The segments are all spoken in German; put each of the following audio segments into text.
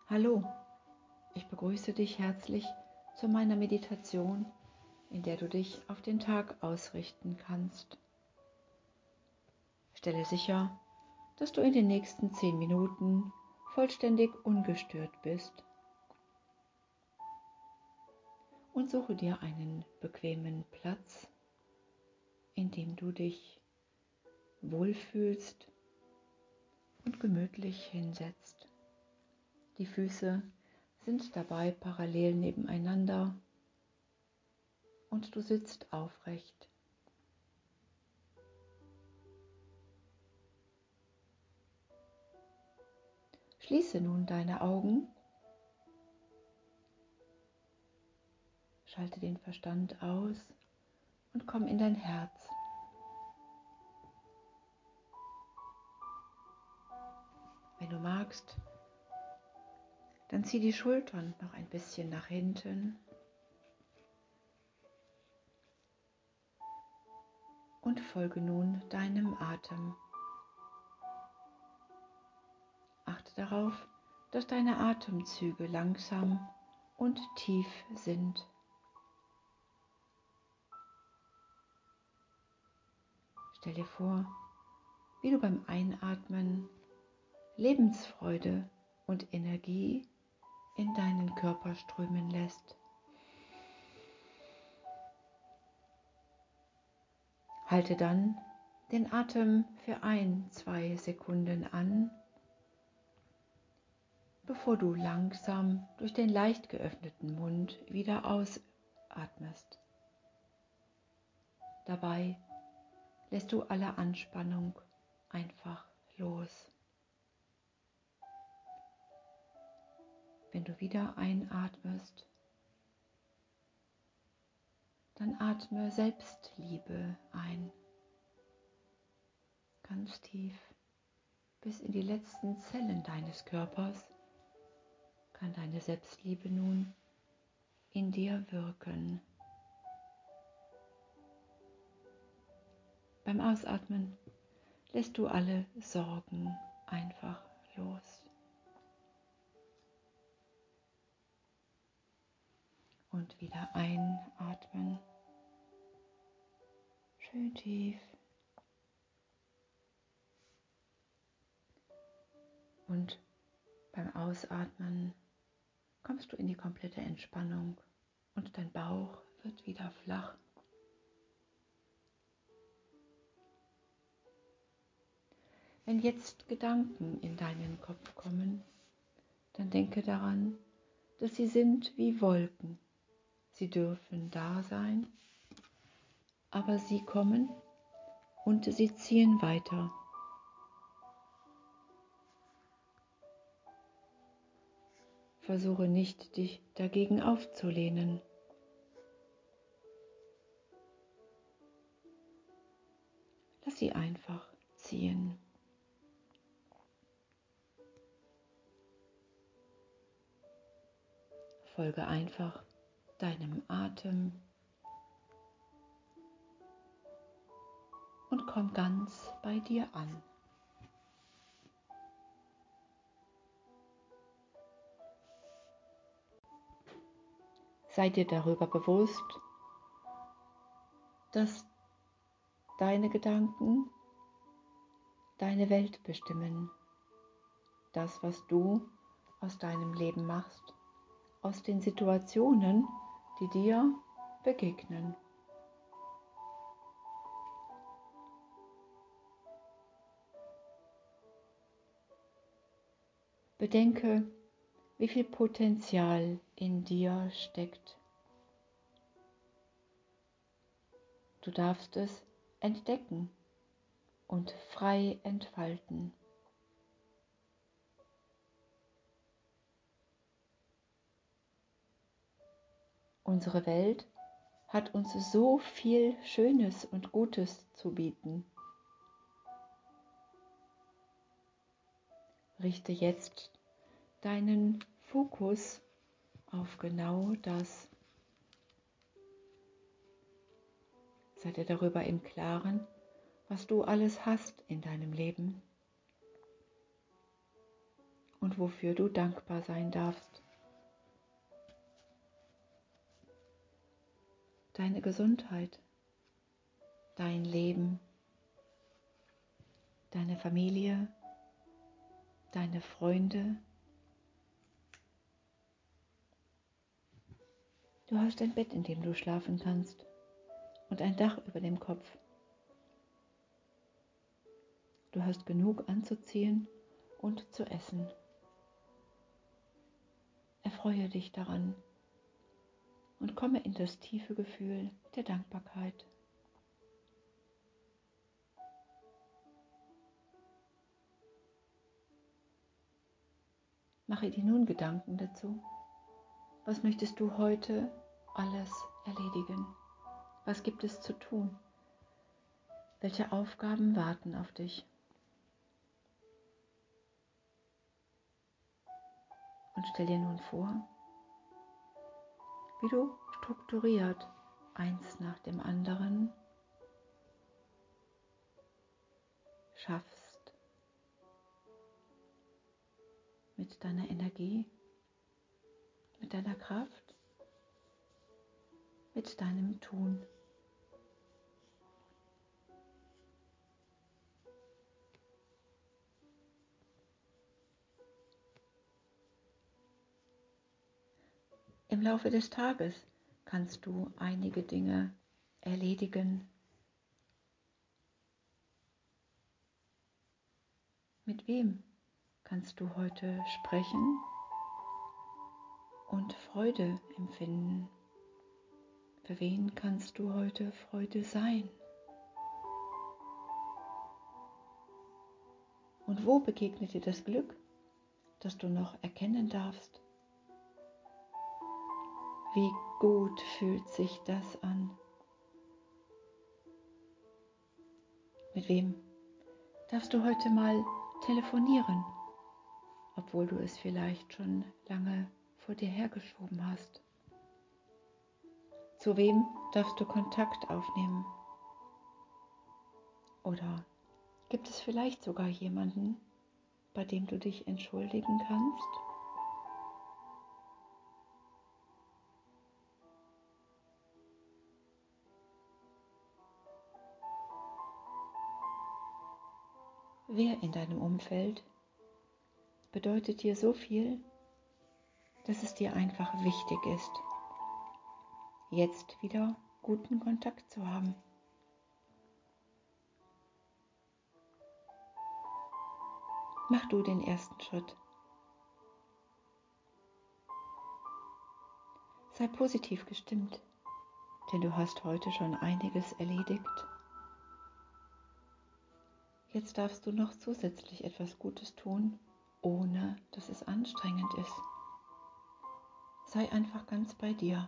Hallo, ich begrüße dich herzlich zu meiner Meditation, in der du dich auf den Tag ausrichten kannst. Stelle sicher, dass du in den nächsten 10 Minuten vollständig ungestört bist und suche dir einen bequemen Platz, in dem du dich wohlfühlst und gemütlich hinsetzt. Die Füße sind dabei parallel nebeneinander und du sitzt aufrecht. Schließe nun deine Augen, schalte den Verstand aus und komm in dein Herz. Wenn du magst, dann zieh die Schultern noch ein bisschen nach hinten und folge nun deinem Atem. Achte darauf, dass deine Atemzüge langsam und tief sind. Stell dir vor, wie du beim Einatmen Lebensfreude und Energie in deinen Körper strömen lässt. Halte dann den Atem für 1-2 Sekunden an, bevor du langsam durch den leicht geöffneten Mund wieder ausatmest. Dabei lässt du alle Anspannung einfach los. Wenn du wieder einatmest, dann atme Selbstliebe ein, ganz tief bis in die letzten Zellen deines Körpers kann deine Selbstliebe nun in dir wirken. Beim Ausatmen lässt du alle Sorgen einfach los. Und wieder einatmen. Schön tief. Und beim Ausatmen kommst du in die komplette Entspannung und dein Bauch wird wieder flach. Wenn jetzt Gedanken in deinen Kopf kommen, dann denke daran, dass sie sind wie Wolken. Sie dürfen da sein, aber sie kommen und sie ziehen weiter. Versuche nicht, dich dagegen aufzulehnen. Lass sie einfach ziehen. Folge einfach deinem Atem und komm ganz bei dir an. Sei dir darüber bewusst, dass deine Gedanken deine Welt bestimmen. Das, was du aus deinem Leben machst, aus den Situationen, die dir begegnen. Bedenke, wie viel Potenzial in dir steckt. Du darfst es entdecken und frei entfalten. Unsere Welt hat uns so viel Schönes und Gutes zu bieten. Richte jetzt deinen Fokus auf genau das. Sei dir darüber im Klaren, was du alles hast in deinem Leben. und wofür du dankbar sein darfst. Deine Gesundheit, dein Leben, deine Familie, deine Freunde. Du hast ein Bett, in dem du schlafen kannst und ein Dach über dem Kopf. Du hast genug anzuziehen und zu essen. Erfreue dich daran und komme in das tiefe Gefühl der Dankbarkeit. Mache dir nun Gedanken dazu. Was möchtest du heute alles erledigen? Was gibt es zu tun? Welche Aufgaben warten auf dich? Und stell dir nun vor, wie du strukturiert eins nach dem anderen schaffst, mit deiner Energie, mit deiner Kraft, mit deinem Tun. Im Laufe des Tages kannst du einige Dinge erledigen. Mit wem kannst du heute sprechen und Freude empfinden? Für wen kannst du heute Freude sein? Und wo begegnet dir das Glück, das du noch erkennen darfst? Wie gut fühlt sich das an? Mit wem darfst du heute mal telefonieren, obwohl du es vielleicht schon lange vor dir hergeschoben hast? Zu wem darfst du Kontakt aufnehmen? Oder gibt es vielleicht sogar jemanden, bei dem du dich entschuldigen kannst? Wer in deinem Umfeld bedeutet dir so viel, dass es dir einfach wichtig ist, jetzt wieder guten Kontakt zu haben? Mach du den ersten Schritt. Sei positiv gestimmt, denn du hast heute schon einiges erledigt. Jetzt darfst du noch zusätzlich etwas Gutes tun, ohne dass es anstrengend ist. Sei einfach ganz bei dir.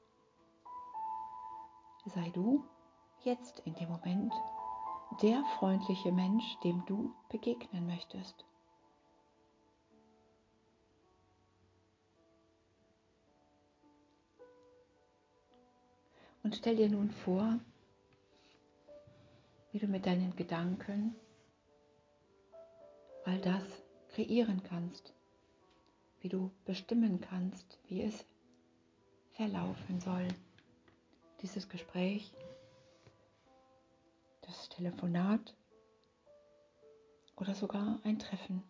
Sei du jetzt in dem Moment der freundliche Mensch, dem du begegnen möchtest. Und stell dir nun vor, wie du mit deinen Gedanken all das kreieren kannst, wie du bestimmen kannst, wie es verlaufen soll. Dieses Gespräch, das Telefonat oder sogar ein Treffen.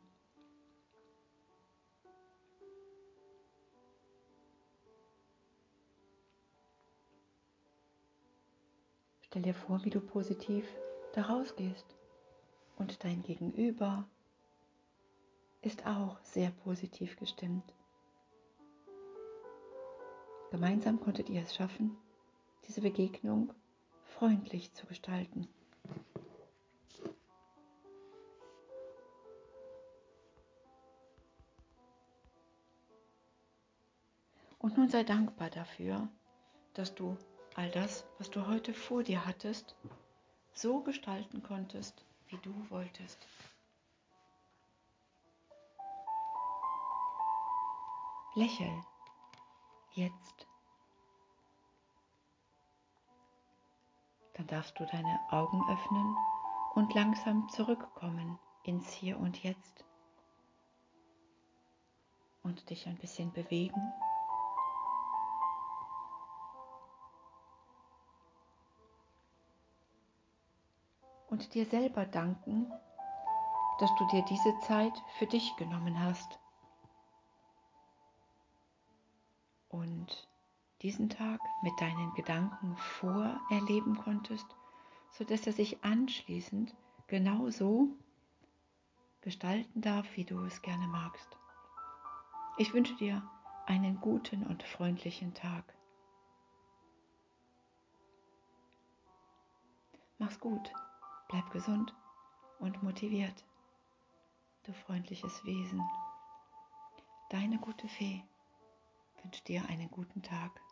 Stell dir vor, wie du positiv daraus gehst und dein Gegenüber ist auch sehr positiv gestimmt. Gemeinsam konntet ihr es schaffen, diese Begegnung freundlich zu gestalten. Und nun sei dankbar dafür, dass du all das, was du heute vor dir hattest, so gestalten konntest, wie du wolltest. Lächel jetzt. Dann darfst du deine Augen öffnen und langsam zurückkommen ins Hier und Jetzt. und dich ein bisschen bewegen. Und dir selber danken, dass du dir diese Zeit für dich genommen hast und diesen Tag mit deinen Gedanken vorerleben konntest, sodass er sich anschließend genauso gestalten darf, wie du es gerne magst. Ich wünsche dir einen guten und freundlichen Tag. Mach's gut, bleib gesund und motiviert, du freundliches Wesen. Deine gute Fee wünscht dir einen guten Tag.